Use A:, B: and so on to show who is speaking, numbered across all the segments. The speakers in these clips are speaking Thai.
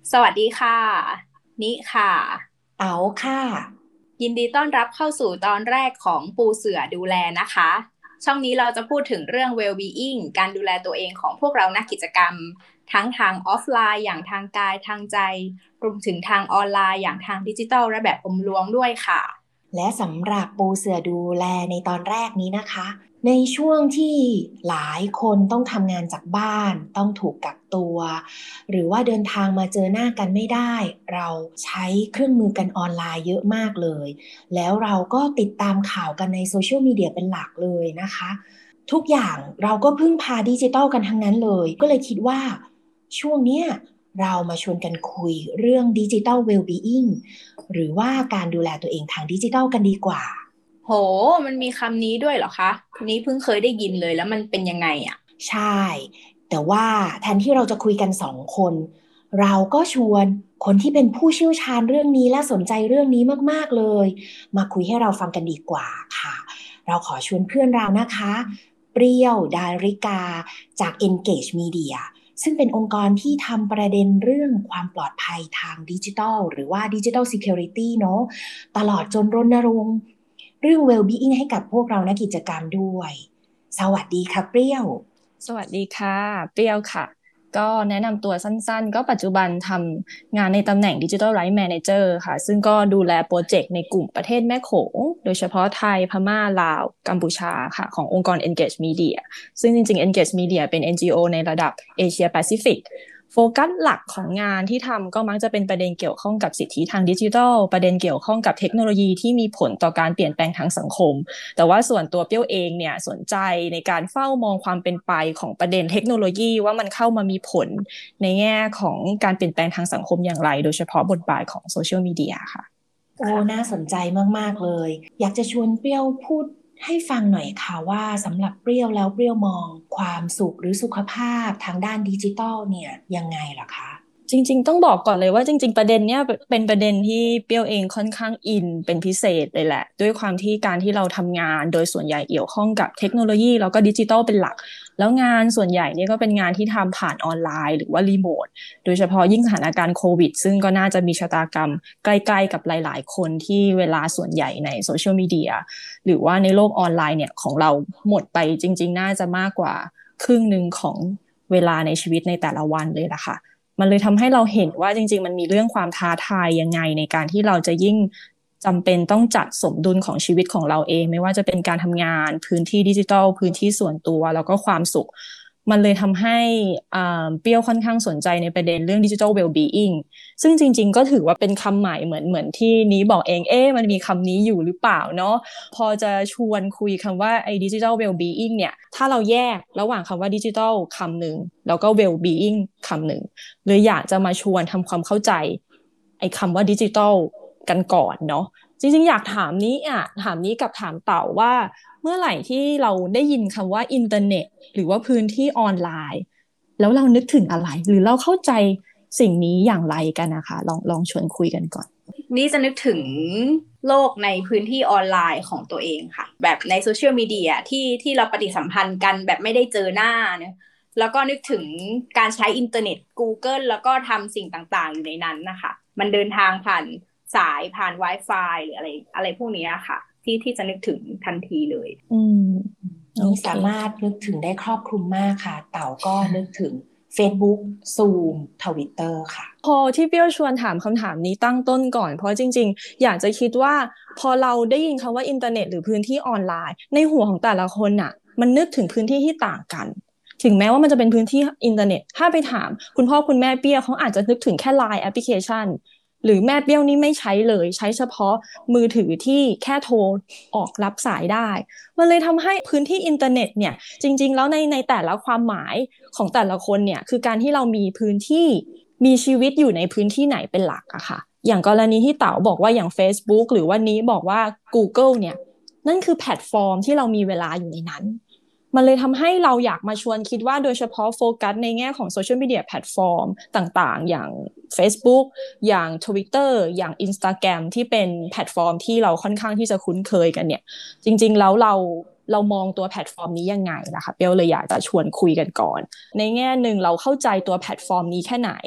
A: สวัสดีค่ะนิค่ะ
B: เต๋าค่ะ
A: ยินดีต้อนรับเข้าสู่ตอนแรกของปูเสือดูแลนะคะช่องนี้เราจะพูดถึงเรื่อง well-being การดูแลตัวเองของพวกเรานักกิจกรรมทั้งทางออฟไลน์อย่างทางกายทางใจรวมถึงทางออนไลน์อย่างทางดิจิทัลและแบบอมล้วงด้วยค่ะ
B: และสำหรับปูเสือดูแลในตอนแรกนี้นะคะในช่วงที่หลายคนต้องทำงานจากบ้านต้องถูกกักตัวหรือว่าเดินทางมาเจอหน้ากันไม่ได้เราใช้เครื่องมือกันออนไลน์เยอะมากเลยแล้วเราก็ติดตามข่าวกันในโซเชียลมีเดียเป็นหลักเลยนะคะทุกอย่างเราก็พึ่งพาดิจิทัลกันทั้งนั้นเลยก็เลยคิดว่าช่วงเนี้ยเรามาชวนกันคุยเรื่องดิจิทัลเวลบีอิง หรือว่าการดูแลตัวเองทางดิจิทัลกันดีกว่า
A: โหมันมีคำนี้ด้วยเหรอคะนี้เพิ่งเคยได้ยินเลยแล้วมันเป็นยังไงอ่ะ
B: ใช่ แต่ว่าแทนที่เราจะคุยกันสองคน เราก็ชวนคนที่เป็นผู้เชี่ยวชาญเรื่องนี้และสนใจเรื่องนี้มากๆเลย มาคุยให้เราฟังกันดีกว่าค่ะ เราขอชวนเพื่อนเรานะคะ เปรี้ยวดาริกาจาก Engage Media ซึ่งเป็นองค์กรที่ทำประเด็นเรื่องความปลอดภัยทางดิจิทัลหรือว่า Digital Security เนอะตลอดจนรณรงค์เรื่อง well-being ให้กับพวกเรานักกิจกรรมด้วย สวัสดีค่ะเปรี้ยว
C: สวัสดีค่ะเปรี้ยวค่ะก็แนะนำตัวสั้นๆก็ปัจจุบันทำงานในตำแหน่ง Digital Rights Manager ค่ะซึ่งก็ดูแลโปรเจกต์ในกลุ่มประเทศแม่โขงโดยเฉพาะไทยพม่าลาวกัมพูชาค่ะขององค์กร Engage Media ซึ่งจริงๆ Engage Media เป็น NGO ในระดับเอเชียแปซิฟิกโฟกัสหลักของงานที่ทำก็มักจะเป็นประเด็นเกี่ยวข้องกับสิทธิทางดิจิทัลประเด็นเกี่ยวข้องกับเทคโนโลยีที่มีผลต่อการเปลี่ยนแปลงทางสังคม แต่ว่าส่วนตัวเปี้ยวเองเนี่ยสนใจในการเฝ้ามองความเป็นไปของประเด็นเทคโนโลยีว่ามันเข้ามามีผลในแง่ของการเปลี่ยนแปลงทางสังคมอย่างไรโดยเฉพาะบทบาทของโซเชียลมีเดียค่ะ
B: โอ้น่าสนใจมากๆเลย อยากจะชวนเปรี้ยวพูดให้ฟังหน่อยค่ะว่าสำหรับเปรี้ยวแล้วเปรี้ยวมองความสุขหรือสุขภาพทางด้านดิจิทัลเนี่ยยังไงล่ะคะ
C: จริงๆต้องบอกก่อนเลยว่าจริงๆประเด็นเนี้ยเป็นประเด็นที่เปรี้ยวเองค่อนข้างอินเป็นพิเศษเลยแหละด้วยความที่การที่เราทำงานโดยส่วนใหญ่เกี่ยวข้องกับเทคโนโลยีแล้วก็ดิจิทัลเป็นหลักแล้วงานส่วนใหญ่เนี่ยก็เป็นงานที่ทำผ่านออนไลน์หรือว่ารีโมทโดยเฉพาะยิ่งสถานการณ์โควิดซึ่งก็น่าจะมีชะตากรรมใกล้ๆกับหลายๆคนที่เวลาส่วนใหญ่ในโซเชียลมีเดียหรือว่าในโลกออนไลน์เนี่ยของเราหมดไปจริงๆน่าจะมากกว่าครึ่งหนึ่งของเวลาในชีวิตในแต่ละวันเลยล่ะค่ะ มันเลยทำให้เราเห็นว่าจริงๆมันมีเรื่องความท้าทายยังไงในการที่เราจะยิ่งจำเป็นต้องจัดสมดุลของชีวิตของเราเองไม่ว่าจะเป็นการทำงานพื้นที่ดิจิทัลพื้นที่ส่วนตัวแล้วก็ความสุขมันเลยทำให้เปรี้ยวค่อนข้างสนใจในประเด็นเรื่องดิจิทัลเวลบีอิงซึ่งจริงๆก็ถือว่าเป็นคำใหม่เหมือนที่นี้บอกเองมันมีคำนี้อยู่หรือเปล่าเนาะพอจะชวนคุยคำว่าไอ้ดิจิทัลเวลบีอิงเนี่ยถ้าเราแยกระหว่างคำว่าดิจิทัลคำหนึ่งแล้วก็เวลบีอิงคำหนึ่ง เลยอยากจะมาชวนทำความเข้าใจไอ้คำว่าดิจิทัลกันก่อนเนาะจริงๆอยากถามนี้กับถามเต่าว่าเมื่อไหร่ที่เราได้ยินคำว่าอินเทอร์เน็ตหรือว่าพื้นที่ออนไลน์แล้วเรานึกถึงอะไรหรือเราเข้าใจสิ่งนี้อย่างไรกันนะคะลองชวนคุยกันก่อน
A: นี่จะนึกถึงโลกในพื้นที่ออนไลน์ของตัวเองค่ะแบบในโซเชียลมีเดียที่เราปฏิสัมพันธ์กันแบบไม่ได้เจอหน้าเนอะแล้วก็นึกถึงการใช้อินเทอร์เน็ต Google แล้วก็ทำสิ่งต่างๆอยู่ในนั้นนะคะมันเดินทางผ่านสายผ่าน Wi-Fi หรืออะไรพวกนี้ค่ะที่จะนึกถึงทันทีเลย
C: อืมโอ
B: นี่
C: เค
B: สามารถนึกถึงได้ครอบคลุมมากค่ะเต่าก็นึกถึง Facebook Zoom Twitter ค่ะ
C: พอที่เปรี้ยวชวนถามคำถามนี้ตั้งต้นก่อนเพราะจริงๆอยากจะคิดว่าพอเราได้ยินคำว่าอินเทอร์เน็ตหรือพื้นที่ออนไลน์ในหัวของแต่ละคนน่ะมันนึกถึงพื้นที่ที่ต่างกันถึงแม้ว่ามันจะเป็นพื้นที่อินเทอร์เน็ตถ้าไปถามคุณพ่อคุณแม่เปรี้ยวเขาอาจจะนึกถึงแค่ไลน์แอปพลิเคชันหรือแม่เปรี้ยวนี่ไม่ใช้เลยใช้เฉพาะมือถือที่แค่โทรออกรับสายได้มันเลยทำให้พื้นที่อินเทอร์เน็ตเนี่ยจริงๆแล้วในแต่ละความหมายของแต่ละคนเนี่ยคือการที่เรามีพื้นที่ มีชีวิตอยู่ในพื้นที่ไหนเป็นหลักอะค่ะอย่างกรณีที่เต๋าบอกว่าอย่าง Facebook หรือว่านี้บอกว่า Google เนี่ยนั่นคือแพลตฟอร์มที่เรามีเวลาอยู่ในนั้นมันเลยทำให้เราอยากมาชวนคิดว่าโดยเฉพาะโฟกัสในแง่ของโซเชียลมีเดียแพลตฟอร์มต่างๆอย่าง Facebook อย่าง Twitter อย่าง Instagram ที่เป็นแพลตฟอร์มที่เราค่อนข้างที่จะคุ้นเคยกันเนี่ยจริงๆแล้วเรามองตัวแพลตฟอร์มนี้ยังไงนะคะเปียวเลยอยากจะชวนคุยกันก่อนในแง่หนึ่งเราเข้าใจตัวแพลตฟอร์มนี้แค่ไหน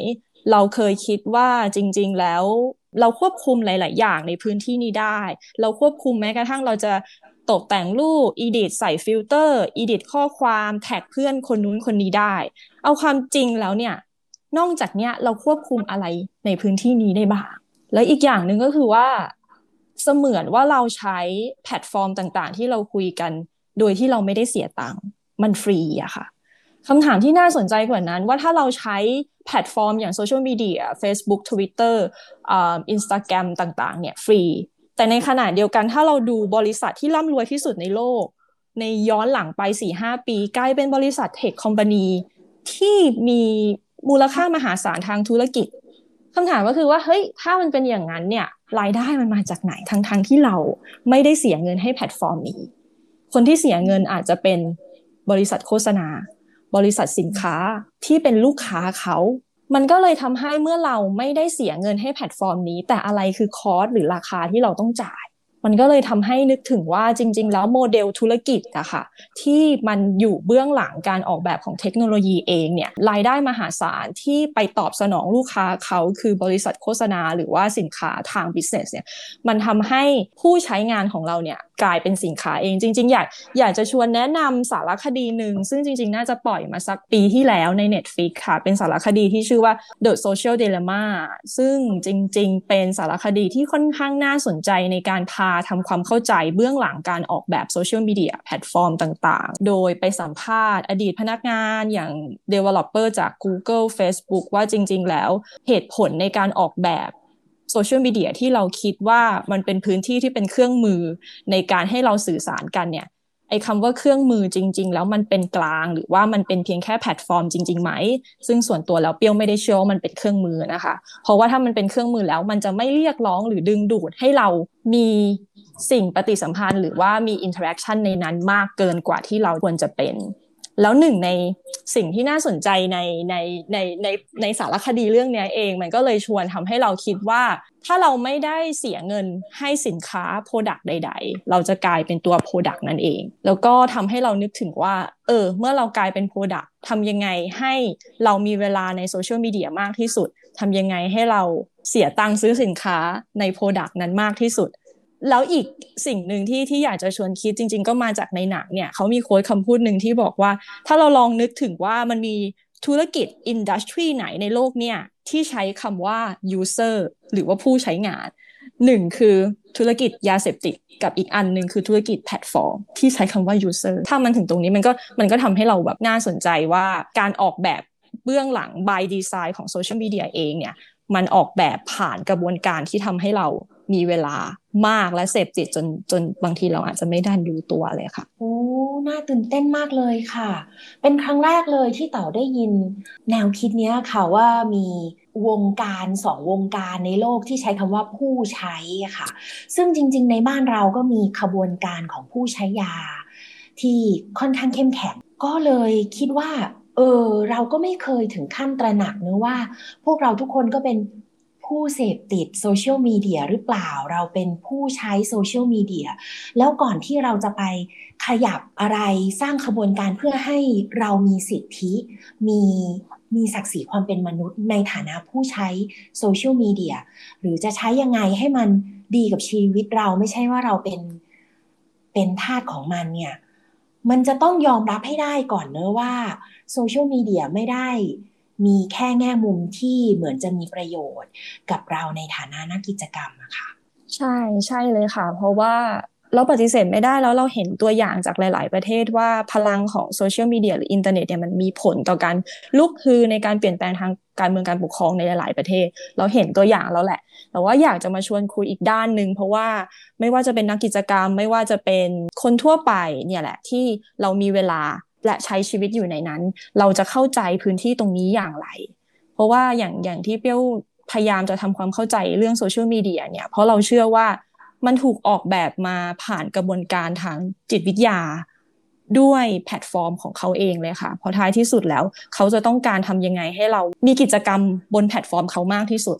C: เราเคยคิดว่าจริงๆแล้วเราควบคุมหลายๆอย่างในพื้นที่นี้ได้เราควบคุมแม้กระทั่งเราจะตกแต่งรูป edit ใส่ฟิลเตอร์ edit ข้อความแท็กเพื่อนคนนู้นคนนี้ได้เอาความจริงแล้วเนี่ยนอกจากเนี้ยเราควบคุมอะไรในพื้นที่นี้ได้บ้างแล้วอีกอย่างหนึ่งก็คือว่าเสมือนว่าเราใช้แพลตฟอร์มต่างๆที่เราคุยกันโดยที่เราไม่ได้เสียตังค์มันฟรีอะค่ะคำถามที่น่าสนใจกว่านั้นว่าถ้าเราใช้แพลตฟอร์มอย่างโซเชียลมีเดีย Facebook Twitter Instagram ต่างๆเนี่ยฟรีแต่ในขณะเดียวกันถ้าเราดูบริษัทที่ร่ำรวยที่สุดในโลกในย้อนหลังไป 4-5 ปีกลายเป็นบริษัทเทคคอมพานีที่มีมูลค่ามหาศาลทางธุรกิจคำถามก็คือว่าเฮ้ยถ้ามันเป็นอย่างนั้นเนี่ยรายได้มันมาจากไหนทั้งที่เราไม่ได้เสียเงินให้แพลตฟอร์มนี้คนที่เสียเงินอาจจะเป็นบริษัทโฆษณาบริษัทสินค้าที่เป็นลูกค้าเขามันก็เลยทำให้เมื่อเราไม่ได้เสียเงินให้แพลตฟอร์มนี้แต่อะไรคือคอสหรือราคาที่เราต้องจ่ายมันก็เลยทำให้นึกถึงว่าจริงๆแล้วโมเดลธุรกิจอะค่ะที่มันอยู่เบื้องหลังการออกแบบของเทคโนโลยีเองเนี่ยรายได้มหาศาลที่ไปตอบสนองลูกค้าเขาคือบริษัทโฆษณาหรือว่าสินค้าทาง business เนี่ยมันทำให้ผู้ใช้งานของเราเนี่ยกลายเป็นสินค้าเองจริงๆอยากจะชวนแนะนำสารคดีหนึ่งซึ่งจริงๆน่าจะปล่อยมาสักปีที่แล้วใน Netflix ค่ะเป็นสารคดีที่ชื่อว่า The Social Dilemma ซึ่งจริงๆเป็นสารคดีที่ค่อนข้างน่าสนใจในการพาทำความเข้าใจเบื้องหลังการออกแบบโซเชียลมีเดียแพลตฟอร์มต่างๆโดยไปสัมภาษณ์อดีตพนักงานอย่าง developer จาก Google Facebook ว่าจริงๆแล้วเหตุผลในการออกแบบโซเชียลมีเดียที่เราคิดว่ามันเป็นพื้นที่ที่เป็นเครื่องมือในการให้เราสื่อสารกันเนี่ยไอ้คำว่าเครื่องมือจริงๆแล้วมันเป็นกลางหรือว่ามันเป็นเพียงแค่แพลตฟอร์มจริงๆไหมซึ่งส่วนตัวแล้วเปี้ยวไม่ได้เชื่อว่ามันเป็นเครื่องมือนะคะเพราะว่าถ้ามันเป็นเครื่องมือแล้วมันจะไม่เรียกร้องหรือดึงดูดให้เรามีสิ่งปฏิสัมพันธ์หรือว่ามีอินเทอร์แอคชั่นในนั้นมากเกินกว่าที่เราควรจะเป็นแล้วหนึ่งในสิ่งที่น่าสนใจในสารคดีเรื่องนี้เองมันก็เลยชวนทำให้เราคิดว่าถ้าเราไม่ได้เสียเงินให้สินค้า product ใดๆเราจะกลายเป็นตัว product นั่นเองแล้วก็ทำให้เรานึกถึงว่าเมื่อเรากลายเป็น product ทำยังไงให้เรามีเวลาในโซเชียลมีเดียมากที่สุดทำยังไงให้เราเสียตังค์ซื้อสินค้าใน product นั้นมากที่สุดแล้วอีกสิ่งหนึ่งที่อยากจะชวนคิดจริงๆก็มาจากในหนังเนี่ยเขามีโค้ดคำพูดหนึ่งที่บอกว่าถ้าเราลองนึกถึงว่ามันมีธุรกิจอินดัสทรีไหนในโลกเนี่ยที่ใช้คำว่า user หรือว่าผู้ใช้งานหนึ่งคือธุรกิจยาเสพติดกับอีกอันหนึ่งคือธุรกิจแพลตฟอร์มที่ใช้คำว่า user ถ้ามันถึงตรงนี้มันก็ทำให้เราแบบน่าสนใจว่าการออกแบบเบื้องหลัง by design ของโซเชียลมีเดียเองเนี่ยมันออกแบบผ่านกระบวนการที่ทำให้เรามีเวลามากและเสพติดจนบางทีเราอาจจะไม่ได้รู้ตัวเลยค่ะ
B: โอ้น่าตื่นเต้นมากเลยค่ะเป็นครั้งแรกเลยที่เต๋าได้ยินแนวคิดเนี้ยค่ะว่ามีวงการ2วงการในโลกที่ใช้คำว่าผู้ใช้ค่ะซึ่งจริงๆในบ้านเราก็มีขบวนการของผู้ใช้ยาที่ค่อนข้างเข้มแข็งก็เลยคิดว่าเราก็ไม่เคยถึงขั้นตระหนักนะว่าพวกเราทุกคนก็เป็นผู้เสพติดโซเชียลมีเดียหรือเปล่าเราเป็นผู้ใช้โซเชียลมีเดียแล้วก่อนที่เราจะไปขยับอะไรสร้างขบวนการเพื่อให้เรามีสิทธิมีศักดิ์ศรีความเป็นมนุษย์ในฐานะผู้ใช้โซเชียลมีเดียหรือจะใช้ยังไงให้มันดีกับชีวิตเราไม่ใช่ว่าเราเป็นทาสของมันเนี่ยมันจะต้องยอมรับให้ได้ก่อนเนอะว่าโซเชียลมีเดียไม่ได้มีแค่แง่มุมที่เหมือนจะมีประโยชน์กับเราในฐานะนักกิจกรรมอะค่ะ
C: ใช่เลยค่ะเพราะว่าเราปฏิเสธไม่ได้แล้วเราเห็นตัวอย่างจากหลายๆประเทศว่าพลังของโซเชียลมีเดียหรืออินเทอร์เน็ตเนี่ยมันมีผลต่อการลุกฮือในการเปลี่ยนแปลงทางการเมืองการปกครองในหลายๆประเทศเราเห็นตัวอย่างแล้วแหละแต่ว่าอยากจะมาชวนคุยอีกด้านนึงเพราะว่าไม่ว่าจะเป็นนักกิจกรรมไม่ว่าจะเป็นคนทั่วไปเนี่ยแหละที่เรามีเวลาและใช้ชีวิตอยู่ในนั้นเราจะเข้าใจพื้นที่ตรงนี้อย่างไรเพราะว่าอย่างที่เปี้ยวพยายามจะทำความเข้าใจเรื่องโซเชียลมีเดียเนี่ยเพราะเราเชื่อว่ามันถูกออกแบบมาผ่านกระบวนการทางจิตวิทยาด้วยแพลตฟอร์มของเขาเองเลยค่ะเพราะท้ายที่สุดแล้วเขาจะต้องการทำยังไงให้เรามีกิจกรรมบนแพลตฟอร์มเขามากที่สุด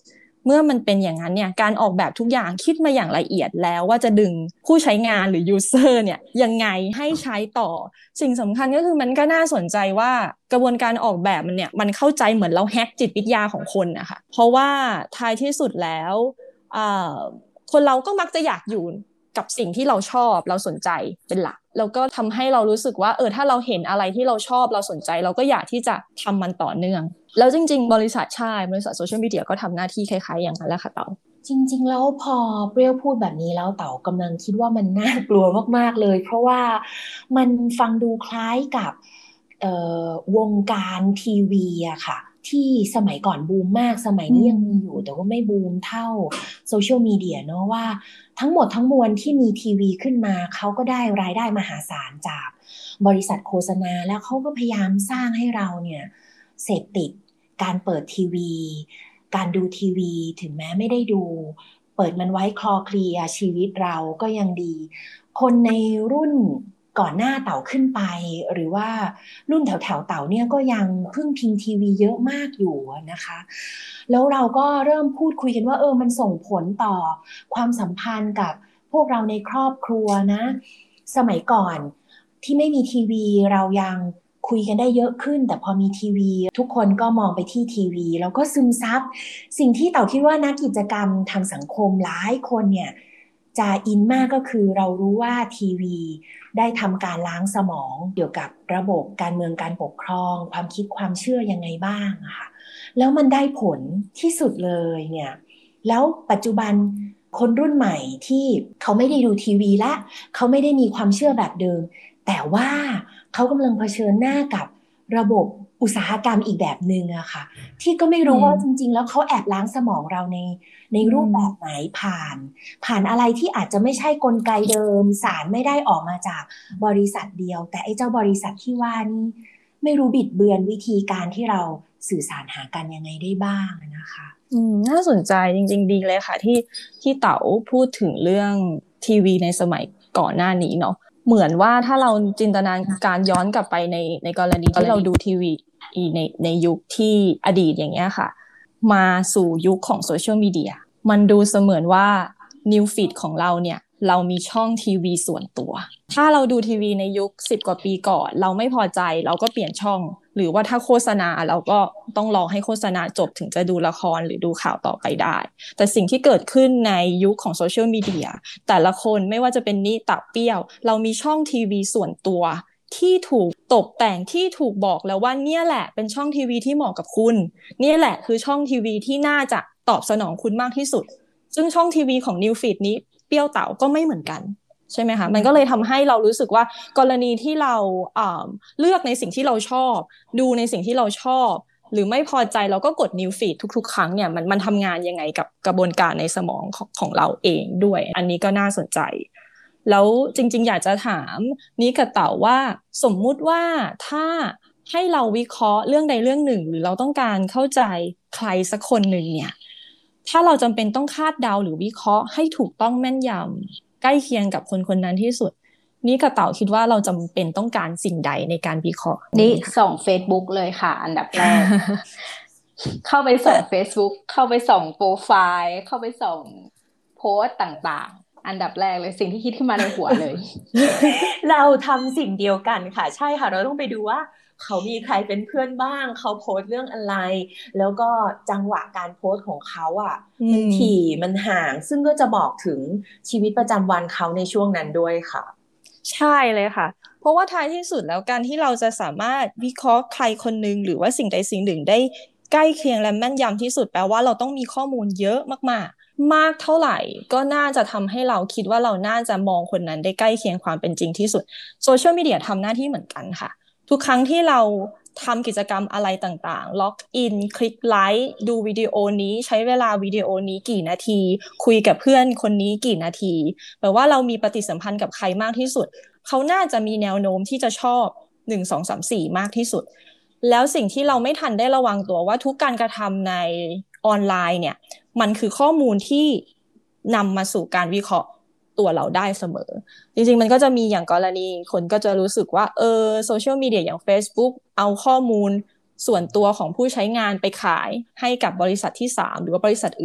C: เมื่อมันเป็นอย่างนั้นเนี่ยการออกแบบทุกอย่างคิดมาอย่างละเอียดแล้วว่าจะดึงผู้ใช้งานหรือ user เนี่ยยังไงให้ใช้ต่อสิ่งสำคัญก็คือมันก็น่าสนใจว่ากระบวนการออกแบบมันเนี่ยมันเข้าใจเหมือนเราแฮกจิตวิทยาของคนนะคะเพราะว่าท้ายที่สุดแล้วคนเราก็มักจะอยากอยู่กับสิ่งที่เราชอบเราสนใจเป็นหลักแล้วก็ทำให้เรารู้สึกว่าถ้าเราเห็นอะไรที่เราชอบเราสนใจเราก็อยากที่จะทำมันต่อเนื่องแล้วจริงๆบริษัทโซเชียลมีเดียก็ทำหน้าที่คล้ายๆอย่างนั้นแหละค่ะเต๋า
B: จริงๆแล้วพอเปรี้ยวพูดแบบนี้แล้วเต๋ากำลังคิดว่ามันน่ากลัวมากๆเลยเพราะว่ามันฟังดูคล้ายกับวงการทีวีอะค่ะที่สมัยก่อนบูมมากสมัยนี้ยังมีอยู่แต่ว่าไม่บูมเท่าโซเชียลมีเดียเนอะว่าทั้งหมดทั้งมวลที่มีทีวีขึ้นมาเขาก็ได้รายได้มหาศาลจากบริษัทโฆษณาแล้วเขาก็พยายามสร้างให้เราเนี่ยเสพติดการเปิดทีวีการดูทีวีถึงแม้ไม่ได้ดูเปิดมันไว้คลอเคลียร์ชีวิตเราก็ยังดีคนในรุ่นก่อนหน้าเต่าขึ้นไปหรือว่ารุ่นแถวเต่าเนี่ยก็ยังพึ่งพิงทีวีเยอะมากอยู่นะคะแล้วเราก็เริ่มพูดคุยกันว่ามันส่งผลต่อความสัมพันธ์กับพวกเราในครอบครัวนะสมัยก่อนที่ไม่มีทีวีเรายังคุยกันได้เยอะขึ้นแต่พอมีทีวีทุกคนก็มองไปที่ทีวีแล้วก็ซึมซับสิ่งที่เต่าคิดว่านักกิจกรรมทางสังคมหลายคนเนี่ยจะอินมากก็คือเรารู้ว่าทีวีได้ทำการล้างสมองเกี่ยวกับระบบการเมืองการปกครองความคิดความเชื่อยังไงบ้างค่ะแล้วมันได้ผลที่สุดเลยเนี่ยแล้วปัจจุบันคนรุ่นใหม่ที่เขาไม่ได้ดูทีวีและเขาไม่ได้มีความเชื่อแบบเดิมแต่ว่าเขากำลังเผชิญหน้ากับระบบอุตสาหกรรมอีกแบบหนึ่งอะค่ะที่ก็ไม่รู้ว่าจริงๆแล้วเขาแอบล้างสมองเราในรูปแบบไหนผ่านอะไรที่อาจจะไม่ใช่กลไกเดิมสารไม่ได้ออกมาจากบริษัทเดียวแต่ไอ้เจ้าบริษัทที่ว่านี่ไม่รู้บิดเบือนวิธีการที่เราสื่อสารหากันยังไงได้บ้างนะคะ
C: น่าสนใจจริงๆดีเลยค่ะที่เต๋าพูดถึงเรื่องทีวีในสมัยก่อนหน้านี้เนาะเหมือนว่าถ้าเราจินตนาการย้อนกลับไปในกรณีที่เราดูทีวีในยุคที่อดีตอย่างเงี้ยค่ะมาสู่ยุคของโซเชียลมีเดียมันดูเสมือนว่านิวฟีดของเราเนี่ยเรามีช่องทีวีส่วนตัวถ้าเราดูทีวีในยุค10 กว่าปีก่อนเราไม่พอใจเราก็เปลี่ยนช่องหรือว่าถ้าโฆษณาเราก็ต้องรอให้โฆษณาจบถึงจะดูละครหรือดูข่าวต่อไปได้แต่สิ่งที่เกิดขึ้นในยุคของโซเชียลมีเดียแต่ละคนไม่ว่าจะเป็นนี่เต่าเปี้ยวเรามีช่องทีวีส่วนตัวที่ถูกตกแต่งที่ถูกบอกแล้วว่าเนี่ยแหละเป็นช่องทีวีที่เหมาะกับคุณเนี่ยแหละคือช่องทีวีที่น่าจะตอบสนองคุณมากที่สุดซึ่งช่องทีวีของนิวฟีดนี้เปี้ยวเต่าก็ไม่เหมือนกันใช่ไหมคะมันก็เลยทำให้เรารู้สึกว่ากรณีที่เราเลือกในสิ่งที่เราชอบดูในสิ่งที่เราชอบหรือไม่พอใจเราก็กด New Feed ทุกๆครั้งเนี่ยมันทำงานยังไงกับกระบวนการในสมองของเราเองด้วยอันนี้ก็น่าสนใจแล้วจริงๆอยากจะถามนี้กับเต๋าว่าสมมุติว่าถ้าให้เราวิเคราะห์เรื่องใดเรื่องหนึ่งหรือเราต้องการเข้าใจใครสักคนหนึ่งเนี่ยถ้าเราจำเป็นต้องคาดเดาหรือวิเคราะห์ให้ถูกต้องแม่นยำใกล้เคียงกับคนคนนั้นที่สุดนี่กับเต๋าคิดว่าเราจำเป็นต้องการสิ่งใดในการวิเคราะห์
A: นี่ส่อง Facebook เลยค่ะอันดับแรก เข้าไปส่อง Facebook เข้าไปส่องโปรไฟล์เข้าไปส่องโพสต์ต่างๆอันดับแรกเลยสิ่งที่คิดขึ้นมาในหัวเลย
B: เราทำสิ่งเดียวกันค่ะใช่ค่ะเราต้องไปดูว่าเขามีใครเป็นเพื่อนบ้างเขาโพสต์เรื่องอะไรแล้วก็จังหวะการโพสต์ของเขาอ่ะมันถี่มันห่างซึ่งก็จะบอกถึงชีวิตประจำวันเขาในช่วงนั้นด้วยค่ะ
C: ใช่เลยค่ะเพราะว่าท้ายที่สุดแล้วการที่เราจะสามารถวิเคราะห์ใครคนหนึ่งหรือว่าสิ่งใดสิ่งหนึ่งได้ใกล้เคียงและแม่นยำที่สุดแปลว่าเราต้องมีข้อมูลเยอะมากๆมากเท่าไหร่ก็น่าจะทำให้เราคิดว่าเราน่าจะมองคนนั้นได้ใกล้เคียงความเป็นจริงที่สุดโซเชียลมีเดียทำหน้าที่เหมือนกันค่ะทุกครั้งที่เราทำกิจกรรมอะไรต่างๆล็อกอินคลิกไลค์ดูวิดีโอนี้ใช้เวลาวิดีโอนี้กี่นาทีคุยกับเพื่อนคนนี้กี่นาทีแปลว่าเรามีปฏิสัมพันธ์กับใครมากที่สุดเขาน่าจะมีแนวโน้มที่จะชอบ1 2 3 4มากที่สุดแล้วสิ่งที่เราไม่ทันได้ระวังตัวว่าทุกการกระทำในออนไลน์เนี่ยมันคือข้อมูลที่นำมาสู่การวิเคราะห์ตัวเราได้เสมอจริงๆมันก็จะมีอย่างกรณีคนก็จะรู้สึกว่าโซเชียลมีเดียอย่าง Facebook เอาข้อมูลส่วนตัวของผู้ใช้งานไปขายให้กับบริษัทที่3หรือว่าบริษัทอื่น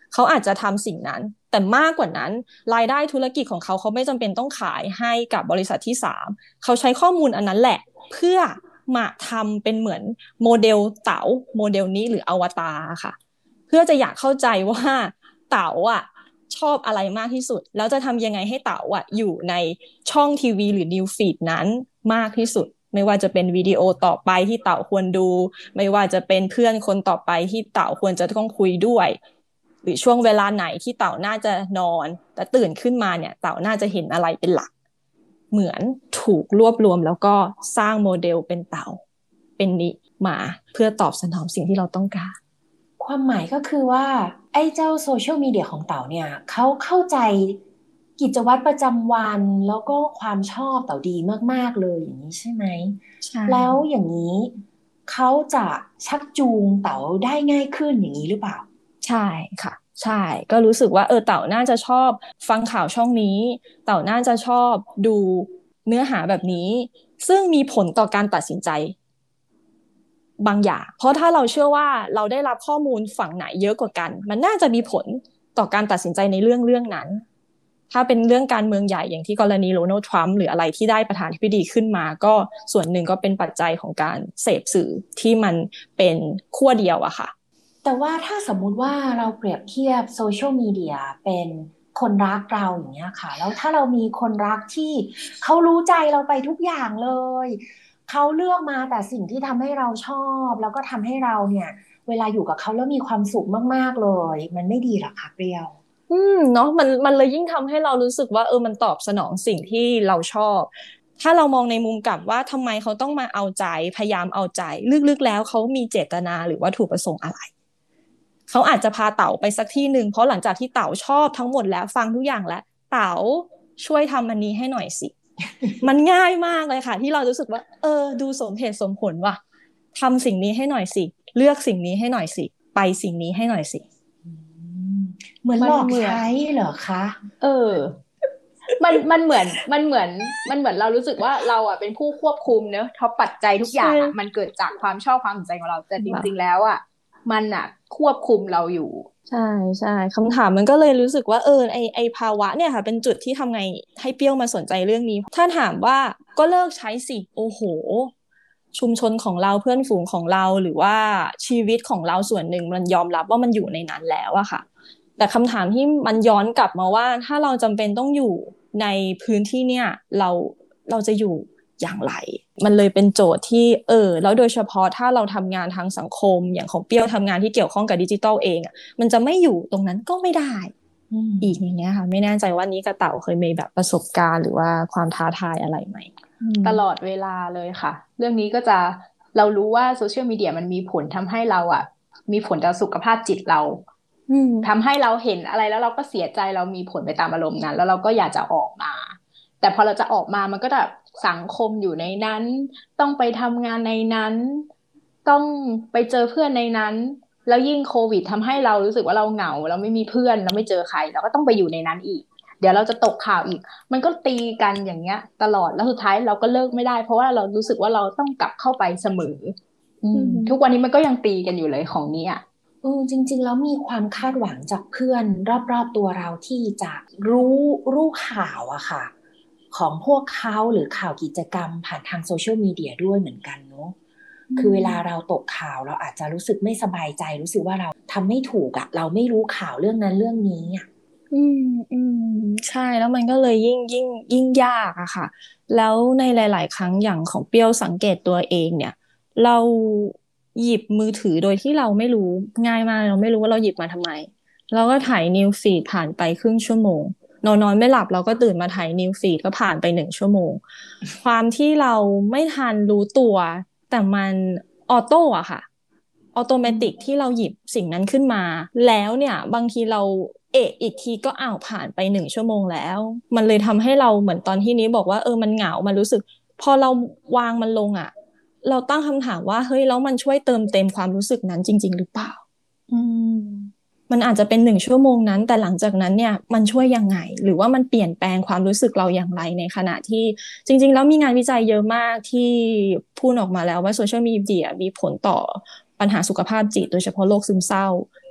C: เขาอาจจะทำสิ่งนั้นแต่มากกว่านั้นรายได้ธุรกิจของเขาไม่จำเป็นต้องขายให้กับบริษัทที่3เขาใช้ข้อมูลอันนั้นแหละเพื่อมาทำเป็นเหมือนโมเดลเต๋าโมเดลนี้หรืออวตารค่ะเพื่อจะอยากเข้าใจว่าเต๋าอ่ะชอบอะไรมากที่สุดแล้วจะทำยังไงให้เต๋าอ่ะอยู่ในช่องทีวีหรือนิวฟีดนั้นมากที่สุดไม่ว่าจะเป็นวิดีโอต่อไปที่เต๋าควรดูไม่ว่าจะเป็นเพื่อนคนต่อไปที่เต๋าควรจะต้องคุยด้วยหรือช่วงเวลาไหนที่เต๋าน่าจะนอนแต่ตื่นขึ้นมาเนี่ยเต๋าน่าจะเห็นอะไรเป็นหลักเหมือนถูกรวบรวมแล้วก็สร้างโมเดลเป็นเต๋าเป็นนี้มาเพื่อตอบสนองสิ่งที่เราต้องการ
B: ความหมายก็คือว่าไอ้เจ้าโซเชียลมีเดียของเต๋าเนี่ยเขาเข้าใจกิจวัตรประจำวันแล้วก็ความชอบเต๋าดีมากๆเลยอย่างนี้ใช่ไหม
C: ใช่
B: แล้วอย่างนี้เขาจะชักจูงเต๋าได้ง่ายขึ้นอย่างนี้หรือเปล่า
C: ใช่ค่ะใช่ก็รู้สึกว่าเต๋าน่าจะชอบฟังข่าวช่องนี้เต๋าน่าจะชอบดูเนื้อหาแบบนี้ซึ่งมีผลต่อการตัดสินใจบางอย่างเพราะถ้าเราเชื่อว่าเราได้รับข้อมูลฝั่งไหนเยอะกว่ากันมันน่าจะมีผลต่อการตัดสินใจในเรื่องนั้นถ้าเป็นเรื่องการเมืองใหญ่อย่างที่กรณีโดนัลด์ทรัมป์หรืออะไรที่ได้ประธานาธิบดีขึ้นมาก็ส่วนหนึ่งก็เป็นปัจจัยของการเสพสื่อที่มันเป็นขั้วเดียวอะค่ะ
B: แต่ว่าถ้าสมมุติว่าเราเปรียบเทียบโซเชียลมีเดียเป็นคนรักเราอย่างเงี้ยค่ะแล้วถ้าเรามีคนรักที่เขารู้ใจเราไปทุกอย่างเลยเขาเลือกมาแต่สิ่งที่ทำให้เราชอบแล้วก็ทำให้เราเนี่ยเวลาอยู่กับเขาแล้วมีความสุขมากๆเลยมันไม่ดีหรอคะเปรี้ยว
C: เนาะมันเลยยิ่งทำให้เรารู้สึกว่ามันตอบสนองสิ่งที่เราชอบถ้าเรามองในมุมกลับว่าทำไมเขาต้องมาเอาใจพยายามเอาใจลึกๆแล้วเขามีเจตนาหรือวัตถุประสงค์อะไรเขาอาจจะพาเต๋าไปสักที่หนึ่งเพราะหลังจากที่เต๋าชอบทั้งหมดแล้วฟังทุกอย่างแล้วเต๋าช่วยทำอันนี้ให้หน่อยสิ มันง่ายมากเลยค่ะที่เรารู้สึกว่าดูสมเหตุสมผลว่ะทำสิ่งนี้ให้หน่อยสิเลือกสิ่งนี้ให้หน่อยสิไปสิ่งนี้ให้หน่อยสิ
B: อืมเหมือนหลอกใช้เหรอคะ
A: เออมันเหมือนเรารู้สึกว่าเราอ่ะเป็นผู้ควบคุมเนอะท็อปปัจจัยทุกอย่างอ่ะมันเกิดจากความชอบความสนใจของเราแต่จริงๆแล้วอ่ะมันอ่ะควบคุมเราอยู่
C: ใช่ใช่คำถามมันก็เลยรู้สึกว่าไอภาวะเนี่ยค่ะเป็นจุดที่ทำไงให้เปรี้ยวมาสนใจเรื่องนี้ถ้าถามว่าก็เลิกใช้สิโอ้โหชุมชนของเราเพื่อนฝูงของเราหรือว่าชีวิตของเราส่วนหนึ่งมันยอมรับว่ามันอยู่ในนั้นแล้วอะค่ะแต่คำถามที่มันย้อนกลับมาว่าถ้าเราจำเป็นต้องอยู่ในพื้นที่เนี่ยเราจะอยู่อย่างไรมันเลยเป็นโจทย์ที่แล้วโดยเฉพาะถ้าเราทำงานทางสังคมอย่างของเปรี้ยวทำงานที่เกี่ยวข้องกับดิจิทัลเองอ่ะมันจะไม่อยู่ตรงนั้นก็ไม่ได้อีกอย่างเงี้ยค่ะไม่แน่ใจว่านี้กระเต่าเคยมีแบบประสบการณ์หรือว่าความท้าทายอะไรไหม
A: ตลอดเวลาเลยค่ะเรื่องนี้ก็จะเรารู้ว่าโซเชียลมีเดียมันมีผลทำให้เราอ่ะมีผลต่อสุขภาพจิตเราทำให้เราเห็นอะไรแล้วเราก็เสียใจเรามีผลไปตามอารมณ์นั้นแล้วเราก็อยากจะออกมาแต่พอเราจะออกมามันก็แบบสังคมอยู่ในนั้นต้องไปทำงานในนั้นต้องไปเจอเพื่อนในนั้นแล้วยิ่งโควิดทำให้เรารู้สึกว่าเราเหงาเราไม่มีเพื่อนเราไม่เจอใครเราก็ต้องไปอยู่ในนั้นอีกเดี๋ยวเราจะตกข่าวอีกมันก็ตีกันอย่างเงี้ยตลอดแล้วสุดท้ายเราก็เลิกไม่ได้เพราะว่าเรารู้สึกว่าเราต้องกลับเข้าไปเสมอทุกวันนี้มันก็ยังตีกันอยู่เลยของนี้อ่ะ
B: จริงๆแล้วมีความคาดหวังจากเพื่อนรอบๆตัวเราที่จะรู้ข่าวอะค่ะของพวกเขาหรือข่าวกิจกรรมผ่านทางโซเชียลมีเดียด้วยเหมือนกันเนาะคือเวลาเราตกข่าวเราอาจจะรู้สึกไม่สบายใจรู้สึกว่าเราทำไม่ถูกอะเราไม่รู้ข่าวเรื่องนั้นเรื่องนี้อะ
C: ใช่แล้วมันก็เลยยิ่งยากอะค่ะแล้วในหลายๆครั้งอย่างของเปรี้ยวสังเกตตัวเองเนี่ยเราหยิบมือถือโดยที่เราไม่รู้ง่ายมากเราไม่รู้ว่าเราหยิบมาทำไมเราก็ถ่ายนิวฟีดผ่านไปครึ่งชั่วโมงนอนไม่หลับเราก็ตื่นมาถ่ายนิวฟีดก็ผ่านไป1 ชั่วโมงความที่เราไม่ทันรู้ตัวแต่มันออโต้อะค่ะออโตเมติกที่เราหยิบสิ่งนั้นขึ้นมาแล้วเนี่ยบางทีเราอีกทีก็ผ่านไป1 ชั่วโมงแล้วมันเลยทำให้เราเหมือนตอนที่นี้บอกว่ามันเหงามันรู้สึกพอเราวางมันลงอะเราตั้งคำถามว่าเฮ้ยแล้วมันช่วยเติมเต็มความรู้สึกนั้นจริงๆหรือเปล่ามันอาจจะเป็น1 ชั่วโมงนั้นแต่หลังจากนั้นเนี่ยมันช่วยยังไงหรือว่ามันเปลี่ยนแปลงความรู้สึกเราอย่างไรในขณะที่จริงๆแล้วมีงานวิจัยเยอะมากที่พูดออกมาแล้วว่าโซเชียลมีเดียมีผลต่อปัญหาสุขภาพจิตโดยเฉพาะโรคซึมเศร้า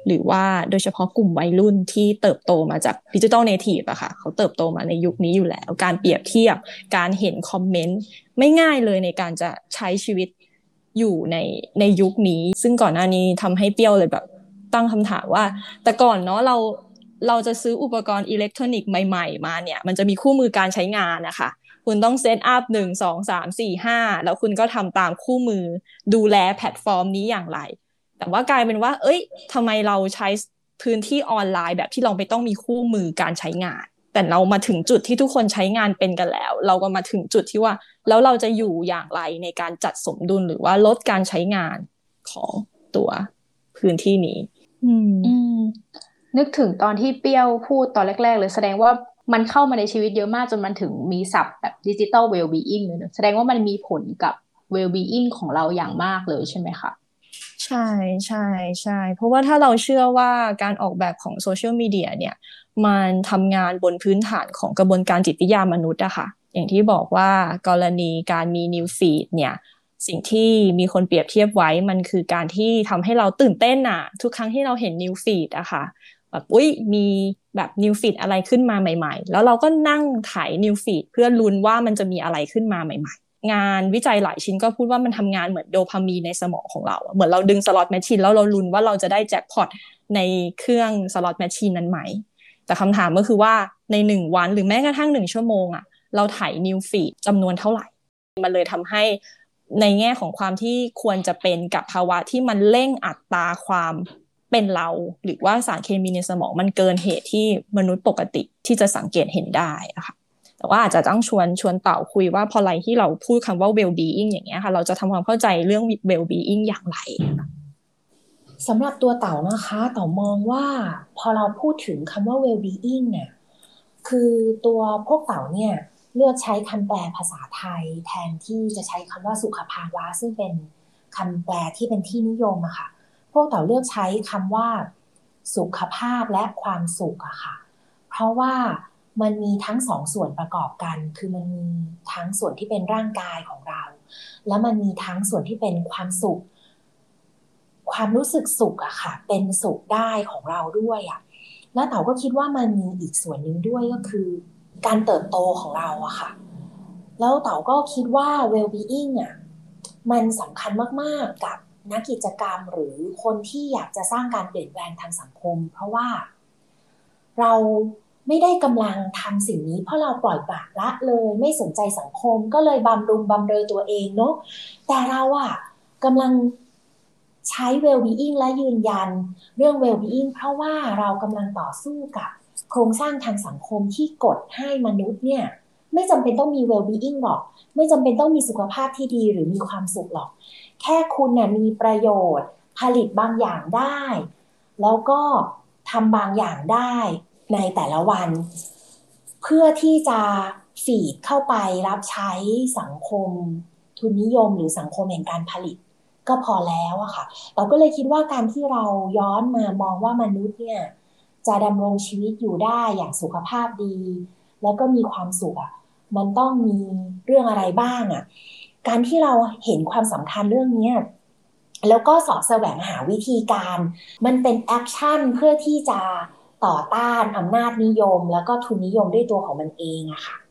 C: หรือว่าโดยเฉพาะกลุ่มวัยรุ่นที่เติบโตมาจากดิจิทัลเนทีฟอะค่ะเขาเติบโตมาในยุคนี้อยู่แล้วการเปรียบเทียบการเห็นคอมเมนต์ไม่ง่ายเลยในการจะใช้ชีวิตอยู่ในยุคนี้ซึ่งก่อนหน้านี้ทำให้เปรี้ยวเลยแบบตั้งคำถามว่าแต่ก่อนเนาะเราจะซื้ออุปกรณ์อิเล็กทรอนิกส์ใหม่ๆมาเนี่ยมันจะมีคู่มือการใช้งานนะคะคุณต้องเซตอัพ1 2 3 4 5แล้วคุณก็ทำตามคู่มือดูแลแพลตฟอร์มนี้อย่างไรแต่ว่ากลายเป็นว่าเอ้ยทำไมเราใช้พื้นที่ออนไลน์แบบที่เราไม่ต้องมีคู่มือการใช้งานแต่เรามาถึงจุดที่ทุกคนใช้งานเป็นกันแล้วเราก็มาถึงจุดที่ว่าแล้วเราจะอยู่อย่างไรในการจัดสมดุลหรือว่าลดการใช้งานของตัวพื้นที่นี้
A: นึกถึงตอนที่เปรี้ยวพูดตอนแรกๆเลยแสดงว่ามันเข้ามาในชีวิตเยอะมากจนมันถึงมีศัพท์แบบดิจิทัลเวลบีอิงเลยนะแสดงว่ามันมีผลกับเวลบีอิงของเราอย่างมากเลยใช่ไหมคะ
C: ใช่ใช่ใช่เพราะว่าถ้าเราเชื่อว่าการออกแบบของโซเชียลมีเดียเนี่ยมันทำงานบนพื้นฐานของกระบวนการจิตวิทยามนุษย์อะค่ะอย่างที่บอกว่ากรณีการมีนิวฟีดเนี่ยสิ่งที่มีคนเปรียบเทียบไว้มันคือการที่ทำให้เราตื่นเต้นอะทุกครั้งที่เราเห็นนิวฟีดอะค่ะแบบอุ๊ยมีแบบนิวฟีดอะไรขึ้นมาใหม่ๆแล้วเราก็นั่งไถนิวฟีดเพื่อลุ้นว่ามันจะมีอะไรขึ้นมาใหม่ๆงานวิจัยหลายชิ้นก็พูดว่ามันทำงานเหมือนโดพามีนในสมองของเราเหมือนเราดึงสล็อตแมชชีนแล้วเราลุ้นว่าเราจะได้แจ็คพอตในเครื่องสล็อตแมชชีนนั้นไหมแต่คำถามก็คือว่าใน1 วันหรือแม้กระทั่ง1 ชั่วโมงอะเราไถนิวฟีดจำนวนเท่าไหร่มันเลยทำให้ในแง่ของความที่ควรจะเป็นกับภาวะที่มันเร่งอัตราความเป็นเราหรือว่าสารเคมีในสมองมันเกินเหตุที่มนุษย์ปกติที่จะสังเกตเห็นได้อะค่ะแต่ว่าอาจจะต้องชวนเต่าคุยว่าพออะไรที่เราพูดคำว่า well being อย่างเงี้ยค่ะเราจะทำความเข้าใจเรื่อง well being อย่างไร
B: สำหรับตัวเต่านะคะเต่ามองว่าพอเราพูดถึงคำว่า well being เนี่ยคือตัวพวกเต่าเนี่ยเลือกใช้คำแปลภาษาไทยแทนที่จะใช้คำว่าสุขภาวะซึ่งเป็นคำแปลที่เป็นที่นิยมอะค่ะพวกเต่าเลือกใช้คำว่าสุขภาพและความสุขอะค่ะเพราะว่ามันมีทั้ง2 ส่วนประกอบกันคือมันมีทั้งส่วนที่เป็นร่างกายของเราแล้วมันมีทั้งส่วนที่เป็นความสุขความรู้สึกสุขอะค่ะเป็นสุขได้ของเราด้วยอะแล้วเต๋าก็คิดว่ามันมีอีกส่วนหนึ่งด้วยก็คือการเติบโตของเราอะค่ะแล้วเต๋าก็คิดว่า well-being อะมันสำคัญมากๆกับนักกิจกรรมหรือคนที่อยากจะสร้างการเปลี่ยนแปลงทางสังคมเพราะว่าเราไม่ได้กำลังทำสิ่งนี้เพราะเราปล่อยปละละเลยไม่สนใจสังคมก็เลยบำรุงบำเรอตัวเองเนาะแต่เราอะกำลังใช้ well-being และยืนยันเรื่อง well-being เพราะว่าเรากำลังต่อสู้กับโครงสร้างทางสังคมที่กดให้มนุษย์เนี่ยไม่จำเป็นต้องมี well-being หรอกไม่จำเป็นต้องมีสุขภาพที่ดีหรือมีความสุขหรอกแค่คุณน่ะมีประโยชน์ผลิตบางอย่างได้แล้วก็ทำบางอย่างได้ในแต่ละวันเพื่อที่จะฟีดเข้าไปรับใช้สังคมทุนนิยมหรือสังคมแห่งการผลิตก็พอแล้วอะค่ะเราก็เลยคิดว่าการที่เราย้อนมามองว่ามนุษย์เนี่ยจะดำรงชีวิตอยู่ได้อย่างสุขภาพดีแล้วก็มีความสุขอะมันต้องมีเรื่องอะไรบ้างอะการที่เราเห็นความสำคัญเรื่องนี้แล้วก็เสาะแสวงหาวิธีการมันเป็นแอคชั่นเพื่อที่จะต่อต้านอำนาจนิยมแล้วก็ทุนนิยมด้วยตัวของมันเองอะค่ะ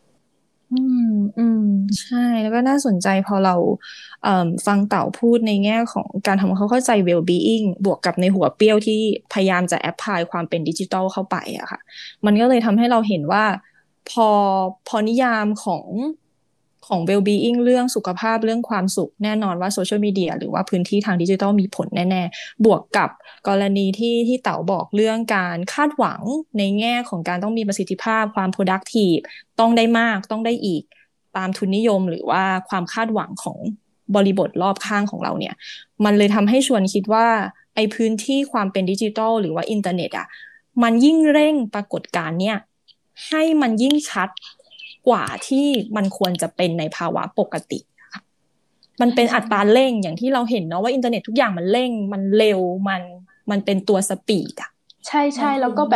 C: ใช่แล้วก็น่าสนใจพอเราฟังเต่าพูดในแง่ของการทำให้เขาเข้าใจ well-being บวกกับในหัวเปรี้ยวที่พยายามจะแอพพลายความเป็นดิจิทัลเข้าไปอะค่ะมันก็เลยทำให้เราเห็นว่าพอนิยามของ well-being เรื่องสุขภาพเรื่องความสุขแน่นอนว่าโซเชียลมีเดียหรือว่าพื้นที่ทางดิจิทัลมีผลแน่ๆบวกกับกรณีที่เต๋าบอกเรื่องการคาดหวังในแง่ของการต้องมีประสิทธิภาพความ productive ต้องได้มากต้องได้อีกตามทุนนิยมหรือว่าความคาดหวังของบริบทรอบข้างของเราเนี่ยมันเลยทำให้ชวนคิดว่าไอ้พื้นที่ความเป็นดิจิทัลหรือว่าอินเทอร์เน็ตอ่ะมันยิ่งเร่งปรากฏการณ์เนี่ยให้มันยิ่งชัดกว่าที่มันควรจะเป็นในภาวะปกติค่ะมันเป็นอัตราเร่งอย่างที่เราเห็นเนาะว่าอินเทอร์เน็ตทุกอย่างมันเร่งมันเร็วมันเป็นตัวสปีดอ่ะ
A: ใช่ใช่แล้วก็แบบ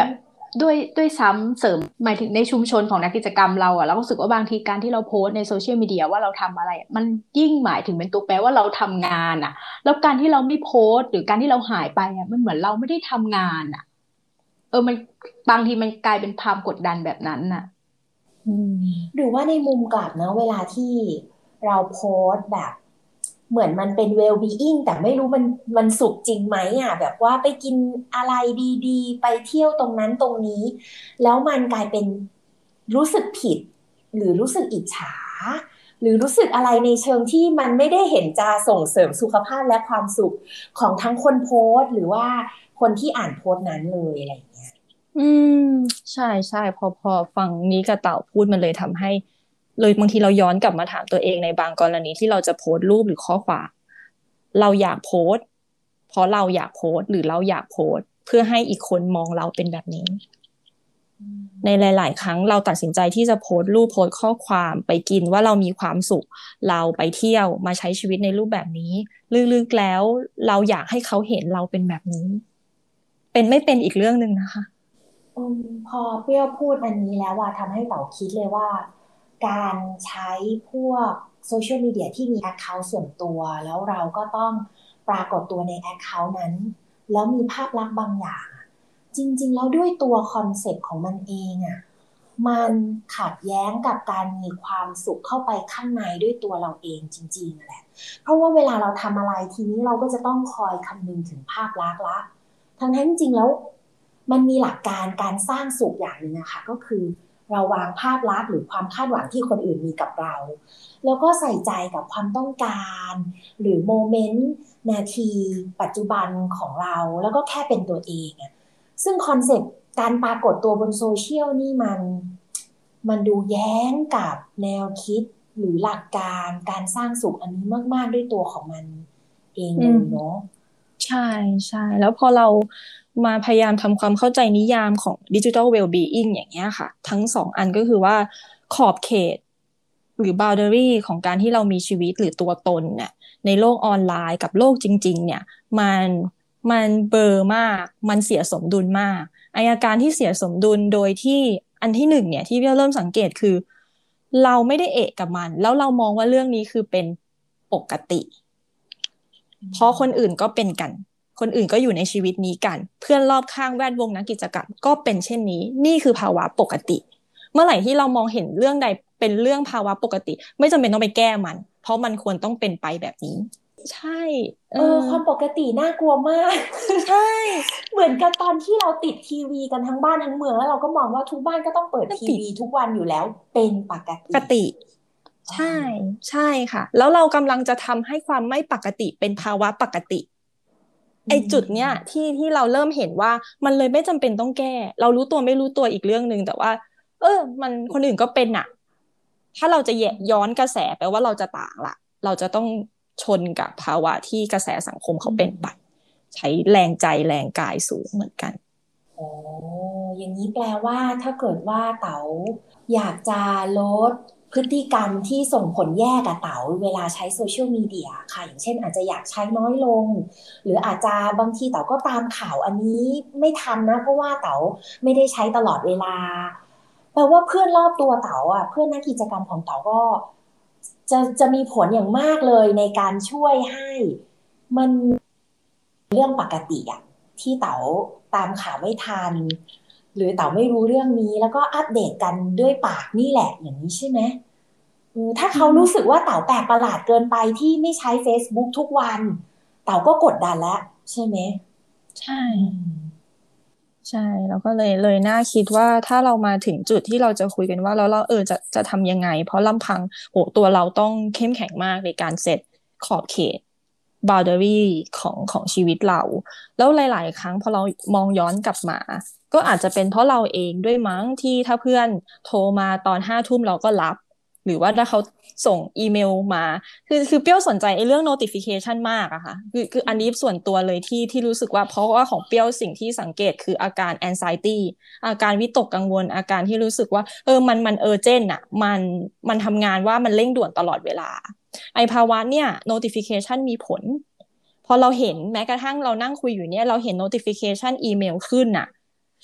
A: ด้วยซ้ำเสริมหมายถึงในชุมชนของนักกิจกรรมเราเราก็รู้สึกว่าบางทีการที่เราโพสต์ในโซเชียลมีเดียว่าเราทำอะไรมันยิ่งหมายถึงเป็นตัวแปรว่าเราทำงานแล้วการที่เราไม่โพสต์หรือการที่เราหายไปมันเหมือนเราไม่ได้ทำงานมันบางทีมันกลายเป็นความกดดันแบบนั้น
B: หรือว่าในมุมกลับนะเวลาที่เราโพสต์แบบเหมือนมันเป็น well being แต่ไม่รู้มันสุขจริงไหมแบบว่าไปกินอะไรดีๆไปเที่ยวตรงนั้นตรงนี้แล้วมันกลายเป็นรู้สึกผิดหรือรู้สึกอิจฉาหรือรู้สึกอะไรในเชิงที่มันไม่ได้เห็นจะส่งเสริมสุขภาพและความสุขของทั้งคนโพสต์หรือว่าคนที่อ่านโพสต์นั้นเลยอะไรอย่างเงี้ย
C: ใช่ใช่พอฟังนี้กับเต่าพูดมันเลยทำให้เลยบางทีเราย้อนกลับมาถามตัวเองในบางกรณีที่เราจะโพสต์รูปหรือข้อความเราอยากโพสต์เพราะเราอยากโพสต์หรือเราอยากโพสต์เพื่อให้อีกคนมองเราเป็นแบบนี้ในหลายๆครั้งเราตัดสินใจที่จะโพสต์รูปโพสต์ข้อความไปกินว่าเรามีความสุขเราไปเที่ยวมาใช้ชีวิตในรูปแบบนี้ลึกๆแล้วเราอยากให้เขาเห็นเราเป็นแบบนี้เป็นไม่เป็นอีกเรื่องนึงนะคะ
B: พอเปรี้ยวพูดอันนี้แล้วทำให้เต๋าคิดเลยว่าการใช้พวกโซเชียลมีเดียที่มี Account ส่วนตัวแล้วเราก็ต้องปรากฏตัวใน Account นั้นแล้วมีภาพลักษณ์บางอย่างจริงๆแล้วด้วยตัวคอนเซ็ปต์ของมันเองมันขัดแย้งกับการมีความสุขเข้าไปข้างในด้วยตัวเราเองจริงๆแหละเพราะว่าเวลาเราทำอะไรทีนี้เราก็จะต้องคอยคำนึงถึงภาพลักษณ์ละทั้งจริงๆแล้วมันมีหลักการสร้างสุขอย่างหนึ่งนะคะก็คือเราวางภาพลักษณ์หรือความคาดหวังที่คนอื่นมีกับเราแล้วก็ใส่ใจกับความต้องการหรือโมเมนต์นาทีปัจจุบันของเราแล้วก็แค่เป็นตัวเองซึ่งคอนเซ็ปต์การปรากฏตัวบนโซเชียลนี่มันดูแย้งกับแนวคิดหรือหลักการสร้างสุขอันนี้มากๆด้วยตัวของมันเองเลยเนาะ
C: ใช่ใช่แล้วพอเรามาพยายามทำความเข้าใจนิยามของ Digital Well-being อย่างเงี้ยค่ะทั้งสองอันก็คือว่าขอบเขตหรือ boundary ของการที่เรามีชีวิตหรือตัวตนเนี่ยในโลกออนไลน์กับโลกจริงๆเนี่ยมันเบลอมากมันเสียสมดุลมากอาการที่เสียสมดุลโดยที่อันที่หนึ่งเนี่ยที่เริ่มสังเกตคือเราไม่ได้เอะกับมันแล้วเรามองว่าเรื่องนี้คือเป็นปกติเพราะคนอื่นก็เป็นกันคนอื่นก็อยู่ในชีวิตนี้กันเพื่อนรอบข้างแวดวงนักกิจกรรมก็เป็นเช่นนี้นี่คือภาวะปกติเมื่อไหร่ที่เรามองเห็นเรื่องใดเป็นเรื่องภาวะปกติไม่จำเป็นต้องไปแก้มันเพราะมันควรต้องเป็นไปแบบนี้ใช่
B: ความปกติน่ากลัวมาก
C: ใช่
B: เหมือนกับตอนที่เราติดทีวีกันทั้งบ้านทั้งเมืองแล้วเราก็มองว่าทุกบ้านก็ต้องเปิดทีวีทุกวันอยู่แล้วเป็นปกติ
C: ใช่ใช่ค่ะแล้วเรากำลังจะทำให้ความไม่ปกติเป็นภาวะปกติไอ้จุดเนี้ยที่เราเริ่มเห็นว่ามันเลยไม่จำเป็นต้องแก้เรารู้ตัวไม่รู้ตัวอีกเรื่องนึงแต่ว่ามันคนอื่นก็เป็นถ้าเราจะย้อนกระแสแปลว่าเราจะต่างละเราจะต้องชนกับภาวะที่กระแสสังคมเขาเป็นไปใช้แรงใจแรงกายสูงเหมือนกัน
B: อย่างนี้แปลว่าถ้าเกิดว่าเต๋าอยากจะลดพฤติกรรมที่ส่งผลแย่กับเต๋าเวลาใช้โซเชียลมีเดียค่ะอย่างเช่นอาจจะอยากใช้น้อยลงหรืออาจจะบางทีเต๋าก็ตามข่าวอันนี้ไม่ทันนะเพราะว่าเต๋าไม่ได้ใช้ตลอดเวลาแปลว่าเพื่อนรอบตัวเต๋าเพื่อนนักกิจกรรมของเต๋าก็จะมีผลอย่างมากเลยในการช่วยให้มันเรื่องปกติที่เต๋าตามข่าวไม่ทันหรือเต๋าไม่รู้เรื่องนี้แล้วก็อัปเดตกันด้วยปากนี่แหละอย่างนี้ใช่ไหมถ้าเขารู้สึกว่าเต๋าแปลกประหลาดเกินไปที่ไม่ใช้ Facebook ทุกวันเต๋าก็กดดันแล้วใช่ไหม
C: ใช่ใช่แล้วก็เลยน่าคิดว่าถ้าเรามาถึงจุดที่เราจะคุยกันว่าแล้วเราจะทำยังไงเพราะลำพังตัวเราต้องเข้มแข็งมากในการเซตขอบเขต boundary ของชีวิตเราแล้วหลายๆครั้งพอเรามองย้อนกลับมาก็อาจจะเป็นเพราะเราเองด้วยมั้งที่ถ้าเพื่อนโทรมาตอน5 ทุ่มเราก็รับหรือว่าถ้าเขาส่งอีเมลมาคือเปรี้ยวสนใจไอ้เรื่อง notification มากอะค่ะคืออันนี้ส่วนตัวเลยที่รู้สึกว่าเพราะว่าของเปรี้ยวสิ่งที่สังเกตคืออาการ anxiety อาการวิตกกังวลอาการที่รู้สึกว่ามันurgent อะมันทำงานว่ามันเร่งด่วนตลอดเวลาไอภาวะเนี่ย notification มีผลพอเราเห็นแม้กระทั่งเรานั่งคุยอยู่เนี่ยเราเห็น notification อีเมลขึ้นน่ะ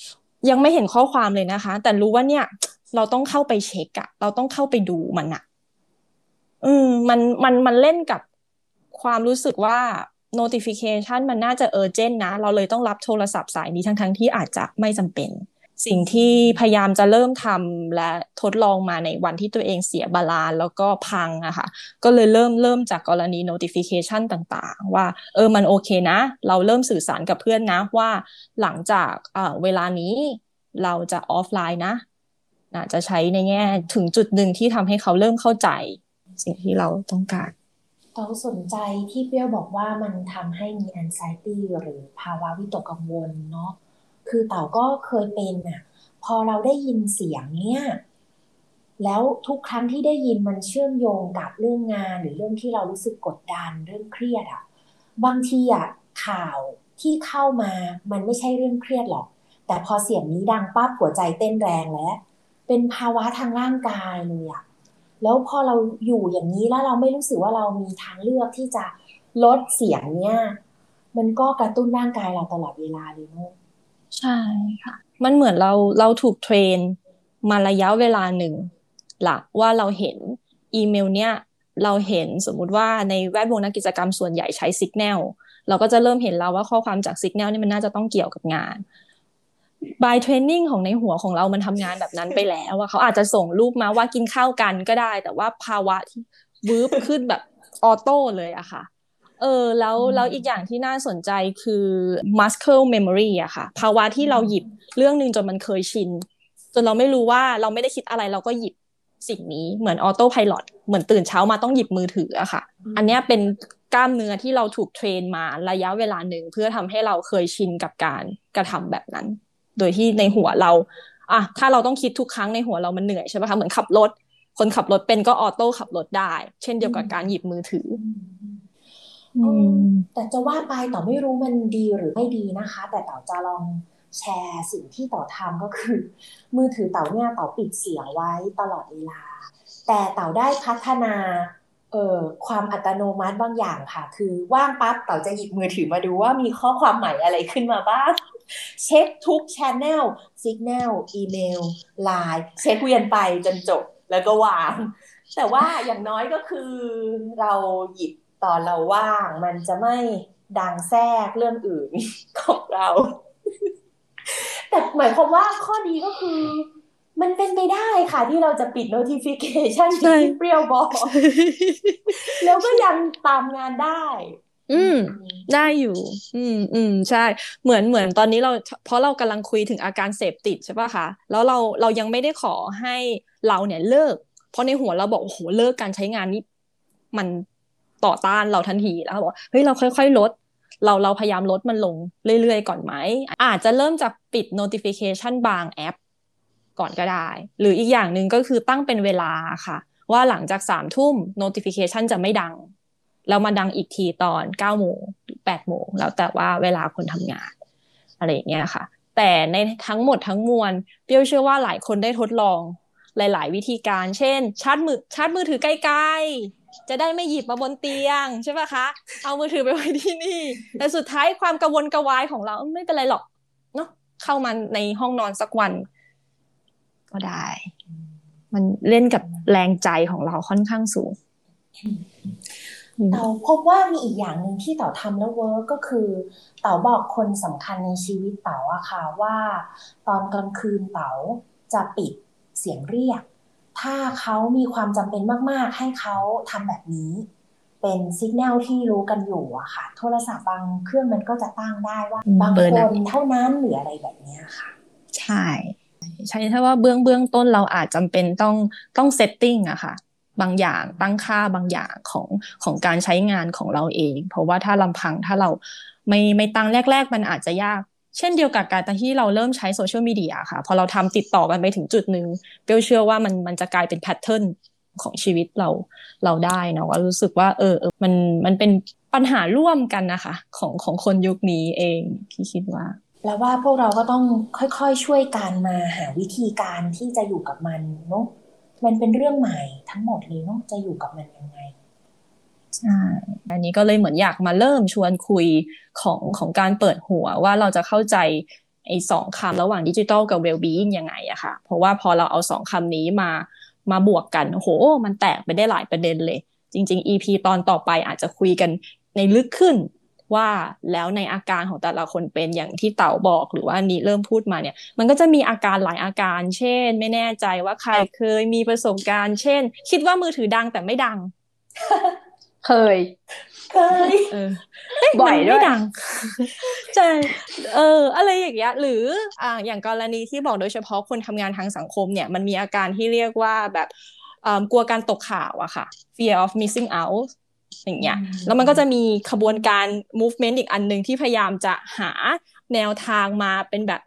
C: ยังไม่เห็นข้อความเลยนะคะแต่รู้ว่าเนี่ยเราต้องเข้าไปเช็คอะเราต้องเข้าไปดูมันอะมันเล่นกับความรู้สึกว่า notification มันน่าจะ urgent นะเราเลยต้องรับโทรศัพท์สายนี้ทั้งที่อาจจะไม่จำเป็นสิ่งที่พยายามจะเริ่มทำและทดลองมาในวันที่ตัวเองเสียบาลานซ์แล้วก็พังอะค่ะก็เลยเริ่มจากกรณี notification ต่างๆว่ามันโอเคนะเราเริ่มสื่อสารกับเพื่อนนะว่าหลังจากเวลานี้เราจะออฟไลน์นะจะใช้ในแง่ถึงจุดหนึ่งที่ทำให้เขาเริ่มเข้าใจสิ่งที่เราต้องการ
B: เราสนใจที่เปรี้ยวบอกว่ามันทำให้มี anxiety หรือภาวะวิตกกังวลเนาะคือเต่าก็เคยเป็นอ่ะพอเราได้ยินเสียงเนี่ยแล้วทุกครั้งที่ได้ยินมันเชื่อมโยงกับเรื่องงานหรือเรื่องที่เรารู้สึกกดดันเรื่องเครียดอ่ะบางทีอ่ะข่าวที่เข้ามามันไม่ใช่เรื่องเครียดหรอกแต่พอเสียงนี้ดังปั๊บหัวใจเต้นแรงแล้วเป็นภาวะทางร่างกายเลยอ่ะ แล้วพอเราอยู่อย่างนี้แล้วเราไม่รู้สึกว่าเรามีทางเลือกที่จะลดเสียงเนี่ยมันก็กระตุ้นร่างกายเราตลอดเวลาเลยเนอะ
C: ใช่ค่ะมันเหมือนเราถูกเทรนมาระยะเวลาหนึ่งละว่าเราเห็นอีเมลเนี่ยเราเห็นสมมุติว่าในแวดวงนักกิจกรรมส่วนใหญ่ใช้ Signal เราก็จะเริ่มเห็นแล้วว่าข้อความจาก Signal นี่มันน่าจะต้องเกี่ยวกับงาน by training ของในหัวของเรามันทำงานแบบนั้นไปแล้วว่าเขาอาจจะส่งรูปมาว่ากินข้าวกันก็ได้แต่ว่าภาวะที่วืบขึ้นแบบออโต้เลยอะค่ะแล้วอีกอย่างที่น่าสนใจคือ muscle memory อะค่ะภาวะที่เราหยิบเรื่องนึงจนมันเคยชินจนเราไม่รู้ว่าเราไม่ได้คิดอะไรเราก็หยิบสิ่งนี้เหมือนออโต้ไพลอตเหมือนตื่นเช้ามาต้องหยิบมือถืออะค่ะอันนี้เป็นกล้ามเนื้อที่เราถูกเทรนมาระยะเวลาหนึ่งเพื่อทำให้เราเคยชินกับการกระทำแบบนั้นโดยที่ในหัวเราถ้าเราต้องคิดทุกครั้งในหัวเรามันเหนื่อยใช่ไหมคะเหมือนขับรถคนขับรถเป็นก็ออโต้ขับรถได้เช่นเดียวกับการหยิบมือถือ
B: แต่จะว่าไปต่อไม่รู้มันดีหรือไม่ดีนะคะแต่ต่อจะลองแชร์สิ่งที่ต่อทำก็คือมือถือเต่าเนี่ยเต่าปิดเสียงไว้ตลอดเวลาแต่เต่าได้พัฒนาความอัตโนมัติบางอย่างค่ะคือว่างปั๊บเต่าจะหยิบมือถือมาดูว่ามีข้อความใหม่อะไรขึ้นมาบ้างเช็คทุก channel Signal อีเมล LINE เช็คเวียนไปจนจบแล้วก็วางแต่ว่าอย่างน้อยก็คือเราหยิบตอนเราว่างมันจะไม่ดังแทรกเรื่องอื่นของเราแต่หมายความว่าข้อดีก็คือมันเป็นไปได้ค่ะที่เราจะปิด notification ที่เปรี้ยวบอกแล้วก็ยังตามงานได้
C: ได้อยู่ใช่เหมือนตอนนี้เราเพราะเรากำลังคุยถึงอาการเสพติดใช่ป่ะคะแล้วเรายังไม่ได้ขอให้เราเนี่ยเลิกเพราะในหัวเราบอกโอ้โหเลิกการใช้งานนี้มันต่อต้านเราทันทีแล้วบอกเฮ้ยเราค่อยๆลดเราพยายามลดมันลงเรื่อยๆก่อนไหมอาจจะเริ่มจากปิด notification บางแอปก่อนก็ได้หรืออีกอย่างหนึ่งก็คือตั้งเป็นเวลาค่ะว่าหลังจาก3 ทุ่ม notification จะไม่ดังแล้วมาดังอีกทีตอน9 โมงหรือ8 โมงแล้วแต่ว่าเวลาคนทำงานอะไรอย่างเงี้ยค่ะแต่ในทั้งหมดทั้งมวลเปรี้ยวเชื่อว่าหลายคนได้ทดลองหลายๆวิธีการเช่นชาร์จมือถือไกลๆจะได้ไม่หยิบมาบนเตียงใช่ป่ะคะเอามือถือไปไว้ที่นี่แต่สุดท้ายความกังวลกระวายของเราไม่เป็นไรหรอกเนาะเข้ามาในห้องนอนสักวันก็ได้มันเล่นกับแรงใจของเราค่อนข้างสูง
B: เต๋าพบว่ามีอีกอย่างหนึ่งที่เต๋าทำแล้วเวิร์กก็คือเต๋าบอกคนสำคัญในชีวิตเต๋าอะค่ะว่าตอนกลางคืนเต๋าจะปิดเสียงเรียกถ้าเขามีความจำเป็นมากๆให้เขาทำแบบนี้เป็นสัญญาณที่รู้กันอยู่อะค่ะโทรศัพท์บางเครื่องมันก็จะตั้งได้ว่าบางคนเท่านั้นหรืออะไรแบบนี้ค่ะ
C: ใช่ถ้าว่าเบื้องต้นเราอาจจำเป็นต้องเซตติ้งอะค่ะบางอย่างตั้งค่าบางอย่างของการใช้งานของเราเองเพราะว่าถ้าลำพังถ้าเราไม่ตั้งแรกมันอาจจะยากเช่นเดียวกับการที่เราเริ่มใช้โซเชียลมีเดียค่ะพอเราทำติดต่อกันไปถึงจุดหนึ่งเปลเชื่อว่ามันจะกลายเป็นแพทเทิร์นของชีวิตเราได้นะว่ารู้สึกว่ามันเป็นปัญหาร่วมกันนะคะของคนยุคนี้เองพี่คิดว่า
B: แปลว่าพวกเราก็ต้องค่อยๆช่วยกันมาหาวิธีการที่จะอยู่กับมันเนาะมันเป็นเรื่องใหม่ทั้งหมดเลยเนาะจะอยู่กับมันยังไง
C: ใช่อันนี้ก็เลยเหมือนอยากมาเริ่มชวนคุยของการเปิดหัวว่าเราจะเข้าใจไอ้สองคำระหว่างดิจิทัลกับ well-being ยังไงอะค่ะเพราะว่าพอเราเอาสองคำนี้มาบวกกันโหมันแตกไปได้หลายประเด็นเลยจริงๆ EP ตอนต่อไปอาจจะคุยกันในลึกขึ้นว่าแล้วในอาการของแต่ละคนเป็นอย่างที่เต๋าบอกหรือว่านี้เริ่มพูดมาเนี่ยมันก็จะมีอาการหลายอาการเช่นไม่แน่ใจว่าใครเคยมีประสบการณ์เช่นคิดว่ามือถือดังแต่ไม่ดัง
A: เคย บ่อยด้วย
C: มันไม่ดัง ใช่อะไรอย่างเงี้ยหรืออย่างกรณีที่บอกโดยเฉพาะคนทำงานทางสังคมเนี่ยมันมีอาการที่เรียกว่าแบบกลัวการตกข่าวอะค่ะ fear of missing out อย่างเงี้ยแล้วมันก็จะมีขบวนการ movement อีกอันหนึ่งที่พยายามจะหาแนวทางมาเป็นแบบ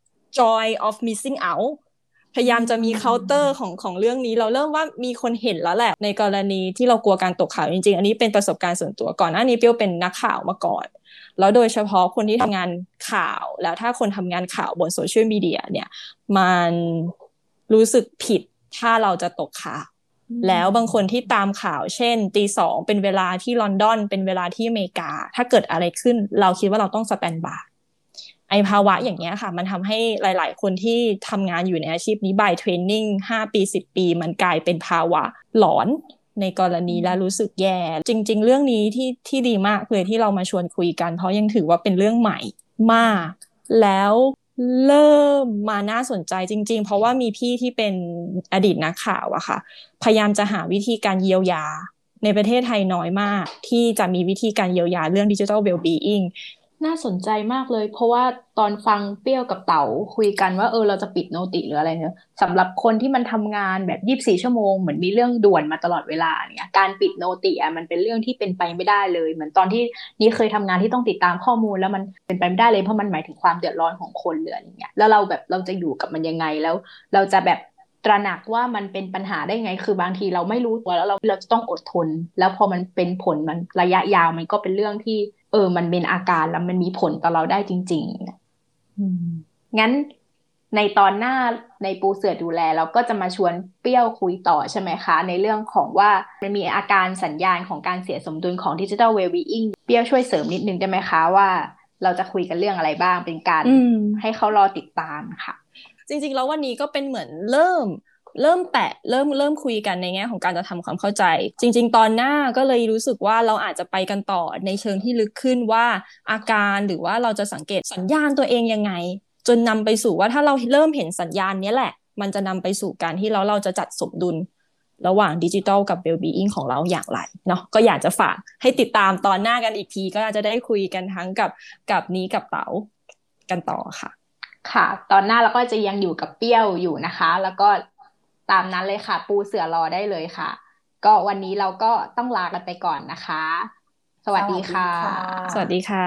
C: joy of missing out พยายามจะมีเคาน์เตอร์ของเรื่องนี้เราเริ่มว่ามีคนเห็นแล้วแหละในกรณีที่เรากลัวการตกข่าวจริงๆอันนี้เป็นประสบการณ์ส่วนตัวก่อนหน้านี้เปียวเป็นนักข่าวมาก่อนแล้วโดยเฉพาะคนที่ทำงานข่าวแล้วถ้าคนทำงานข่าวบนโซเชียลมีเดียเนี่ยมันรู้สึกผิดถ้าเราจะตกข่าวแล้วบางคนที่ตามข่าวเช่นตี 2เป็นเวลาที่ลอนดอนเป็นเวลาที่อเมริกาถ้าเกิดอะไรขึ้นเราคิดว่าเราต้องสแตนด์บายไอภาวะอย่างเงี้ยค่ะมันทำให้หลายๆคนที่ทำงานอยู่ในอาชีพนี้ by training 5 ปี10 ปีมันกลายเป็นภาวะหลอนในกรณีและรู้สึกแย่จริงๆเรื่องนี้ที่ดีมากเลยที่เรามาชวนคุยกันเพราะยังถือว่าเป็นเรื่องใหม่มากแล้วเริ่มมาน่าสนใจจริงๆเพราะว่ามีพี่ที่เป็นอดีตนักข่าวอะค่ะพยายามจะหาวิธีการเยียวยาในประเทศไทยน้อยมากที่จะมีวิธีการเยียวยาเรื่อง Digital Well-being
A: น่าสนใจมากเลยเพราะว่าตอนฟังเปรี้ยวกับเต๋าคุยกันว่าเราจะปิดโนติหรืออะไรเนี่ยสำหรับคนที่มันทำงานแบบ24 ชั่วโมงเหมือนมีเรื่องด่วนมาตลอดเวลาเนี่ยการปิดโนติมันเป็นเรื่องที่เป็นไปไม่ได้เลยเหมือนตอนที่นี่เคยทำงานที่ต้องติดตามข้อมูลแล้วมันเป็นไปไม่ได้เลยเพราะมันหมายถึงความเดือดร้อนของคนเลยอะไรเงี้ยแล้วเราจะอยู่กับมันยังไงแล้วเราจะแบบตระหนักว่ามันเป็นปัญหาได้ไงคือบางทีเราไม่รู้ตัวแล้วเราจะต้องอดทนแล้วพอมันเป็นผลมันระยะยาวมันก็เป็นเรื่องที่มันเป็นอาการแล้วมันมีผลต่อเราได้จริงๆงั้นในตอนหน้าในปูเสือดูแลเราก็จะมาชวนเปรี้ยวคุยต่อใช่ไหมคะในเรื่องของว่ามันมีอาการสัญญาณของการเสียสมดุลของ Digital Well-being เปรี้ยวช่วยเสริมนิดนึงได้ไหมคะว่าเราจะคุยกันเรื่องอะไรบ้างเป็นการให้เขารอติดตามค่ะ
C: จริงๆแล้ววันนี้ก็เป็นเหมือนเริ่มแตะเริ่มคุยกันในแง่ของการจะทำความเข้าใจจริงๆตอนหน้าก็เลยรู้สึกว่าเราอาจจะไปกันต่อในเชิงที่ลึกขึ้นว่าอาการหรือว่าเราจะสังเกตสัญญาณตัวเองยังไงจนนำไปสู่ว่าถ้าเราเริ่มเห็นสัญญาณนี้แหละมันจะนำไปสู่การที่เราจะจัดสมดุลระหว่างดิจิทัลกับ well-being ของเราอย่างไรเนาะก็อยากจะฝากให้ติดตามตอนหน้ากันอีกทีก็จะได้คุยกันทั้งกับนี้กับเต๋ากันต่อค่ะ
A: ค่ะตอนหน้าเราก็จะยังอยู่กับเปรี้ยวอยู่นะคะแล้วก็ตามนั้นเลยค่ะปูเสือรอได้เลยค่ะก็วันนี้เราก็ต้องลากันไปก่อนนะคะสวัสดีค่ะ
C: สวัสดีค่ะ